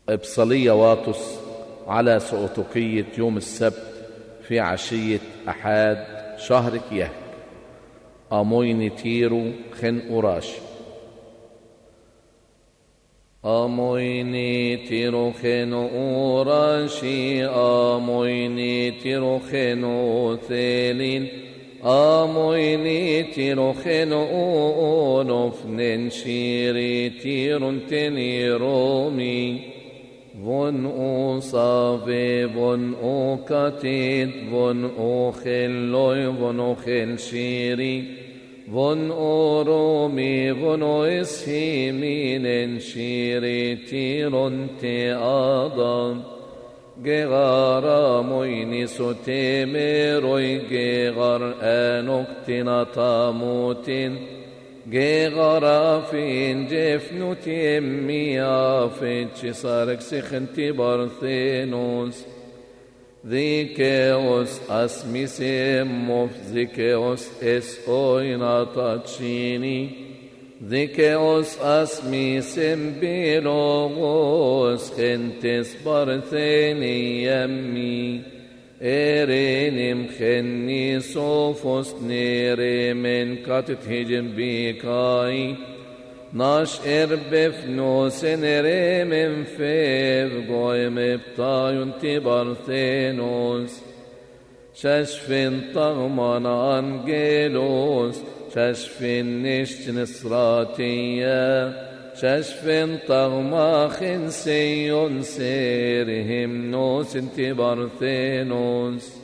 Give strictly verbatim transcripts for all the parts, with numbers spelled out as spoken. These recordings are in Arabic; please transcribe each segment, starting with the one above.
بصلية واطس على سؤتقية يوم السبت في عشية أحد شهر كيهك أمويني تيرو خن أوراش أمويني تيرو خن أوراشي أمويني تيرو خن أوثيلين أمويني تيرو خن أونف ننشيري تيرون تني رومي فون او صافي فون او كاتيت فون او خلوي فون او خلشيري فون او رومي فون او اسهيمي ننشيري تيرون تي آدم جغارا مويني سوتي ميروي جغار آنوك تنا تاموتين جغارا فين جفنو تيميا فيتشي صارك سخنتي بارثينوس ذيكيوس اسمي سيموف ذيكيوس اس اوينا تاتشيني ذيكيوس اسمي سمبيلوغوس خنتس بارثيني يمي إيرينم خني صوفوس نيري من كاتت هجم بيكاي ناش إربف نوس نيري من فيف قويم بطايون تبارثينوس ششفين طغمان أنجيلوس ششفين نشت نصراتية ششفين طغماخن سيون سيرهم نوس انتبارثينوس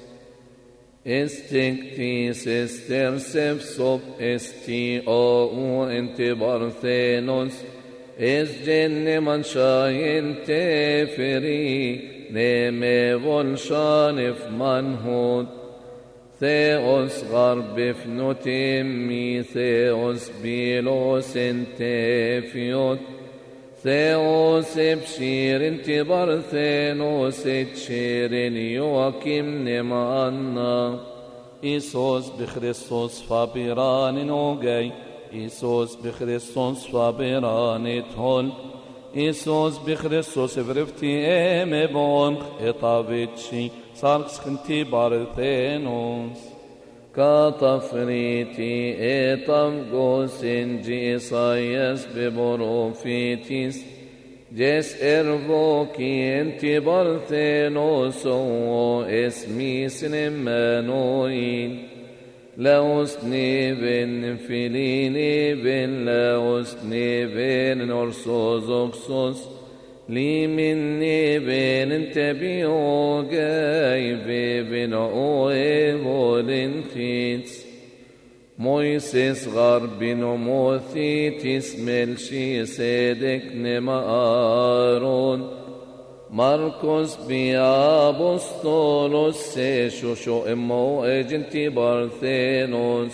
استكتيس استرسف صب استي او انتبارثينوس اسجن من شاين تفري نمي فولشانف منهود ثيوس غرب فنوتيمي ثيوس بيلوس انتفيوت ثيوس بشير انتبارثينوس تشير يواكيم نمانا إيسوس بخريستوس فابيران نوغي إيسوس بخريستوس فابيران تهول إيسوس بخريستوس فرفتي ام بونخ إطابتشي صاركس خنتي بارثينوس كاتفريتي إطاب غوسين جي صايس ببروفيتيس جيس إرفوكي انتي بارثينوس واسمي سنمانوين لاوسني بن فيليني بن لاوسني بن أرثوذكسوس لي مني بن انت بيو جايبي بن اوي فولنتيتس مويسيس غربين وموثيتيس ملشي سيدك نمارون ماركوس بيابوستولوس سيشو شو امو اجنتي بارثينوس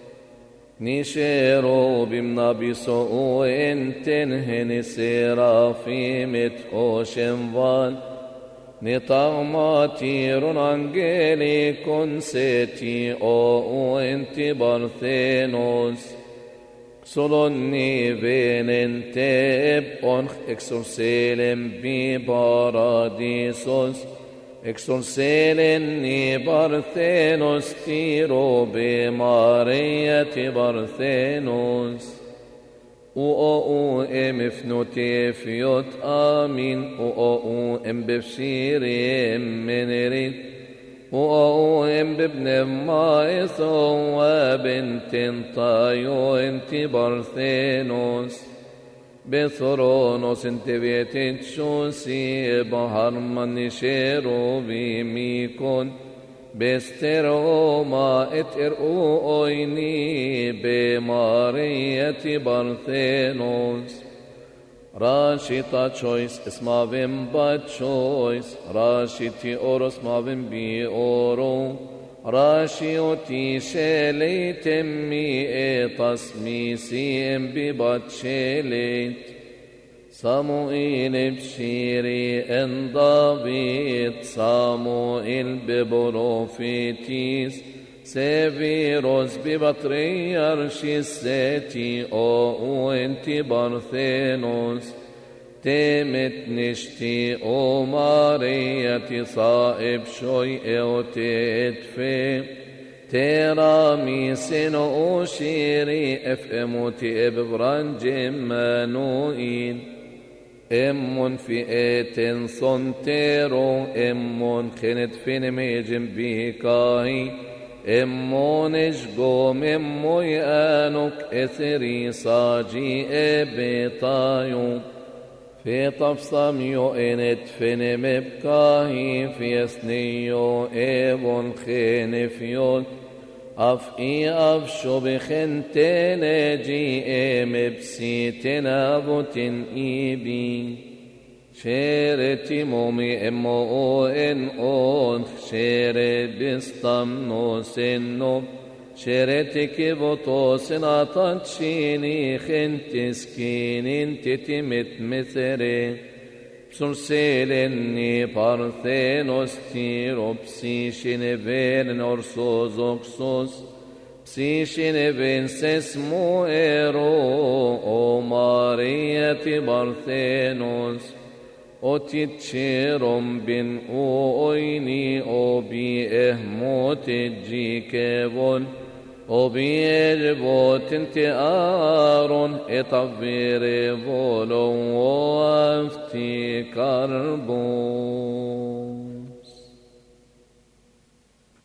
نيشيرو بمنابيسو انتن هني سيرافيمت اوشنفان نطغماتيرون انجيلي كونسيتي او انتي بارثينوس سولوني بين انتب اونخ اكسورسيلم بي باراديسوس اكسورسيلني بارثينوس تيرو بمارية بارثينوس او او ام فنوتي فيوت امين او او ام بفشيري منريد او او ام بابن مايثو وبنت طايو انت بارثينوس بثرونوس انت بيتشوسي بحر من شيرو بميكون بسترو ما اترقو اويني بمارية بارثينوس راشيتا تشويس اسما بمبا تشويس راشيتي اوروس ما بمبي اورو راشيوتي شيلي تمي اتصمي سيم ببات شيليت صموئيل بشيري ان دافيد صموئيل ببروفيتيس سيفيروس ببطريرشي السيتي او انتي بارثينوس تمت نشتي او ماريتي صائب شوي او تدفي ترامي سنو شيري اف اموتي اببرانج مانوئين امون في اتن صنتيرو امون خنت فين ميجن بيكاهي امون اشقوم امو يانوك اثري صاجي ابطايو في طفصم يؤنت فين مبكاهي في اسنيو ابون خنفيوت اف اي اف شو بخنتين جي ام بسيتن ابوتن ايبي شيرتي مومي امو ان اون شيرت بستم نو سنو شيرتي كيبوتو سناطات شيني خنت سكين انت تمت مثري Surseleni parthenos tiro psishineben orsozoxos psishineben sesmo ero o Marieti parthenos o titcherom bin o oini o bi ehmote jikevon o bierbot inte aron etavere volon o afti karbon.